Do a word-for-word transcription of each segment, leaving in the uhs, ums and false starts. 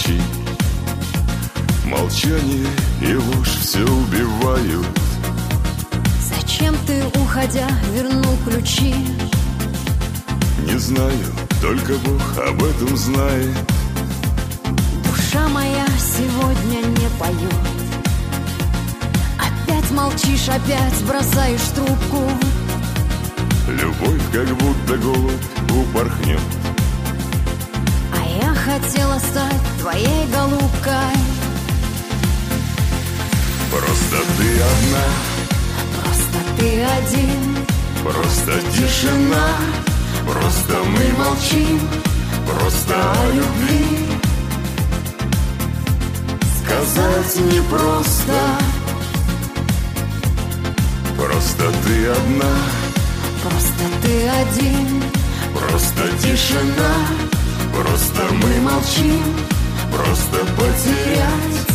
молчи. Молчание и ложь все убивают. Зачем ты, уходя, вернул ключи? Не знаю, только Бог об этом знает. Душа моя сегодня не поет. Опять молчишь, опять бросаешь трубку. Любовь как будто голубь упорхнет. А я хотела стать твоей голубкой. Просто ты одна, Просто ты один, просто тишина. Просто мы молчим, просто о любви сказать непросто. Просто ты одна, просто ты один, просто тишина. Просто мы молчим, просто потерять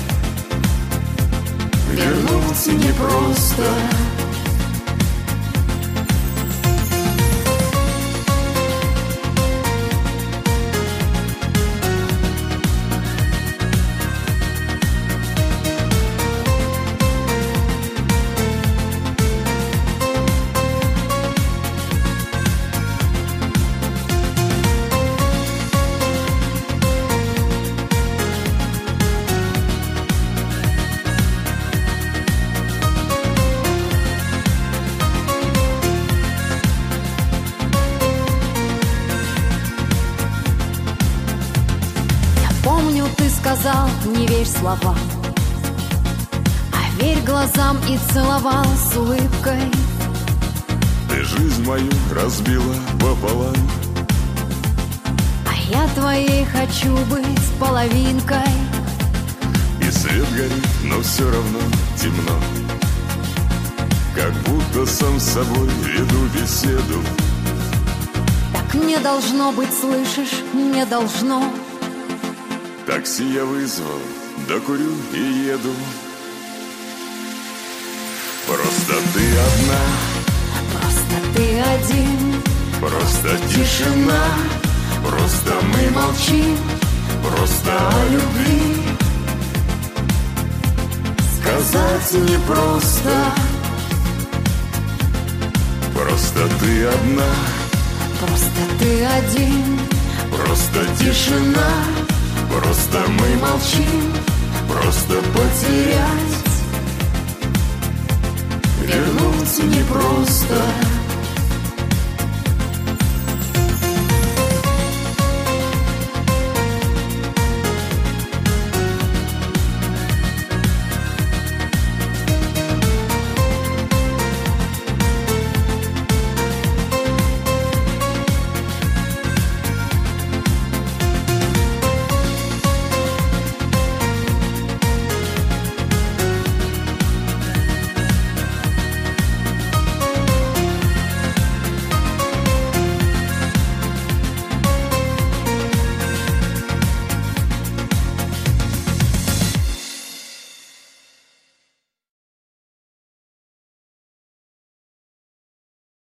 вернуться непросто. Помню, ты сказал, не верь словам, а верь глазам, и целовал с улыбкой. Ты жизнь мою разбила пополам. А я твоей хочу быть половинкой. И свет горит, но все равно темно. Как будто сам с собой веду беседу. Так не должно быть, слышишь, не должно. Такси я вызвал, докурю и еду. Просто ты одна, Просто ты один, просто тишина. Просто мы молчим, просто о любви сказать непросто. Просто ты одна, просто ты один, просто тишина. Просто мы молчим, просто потерять вернуться непросто.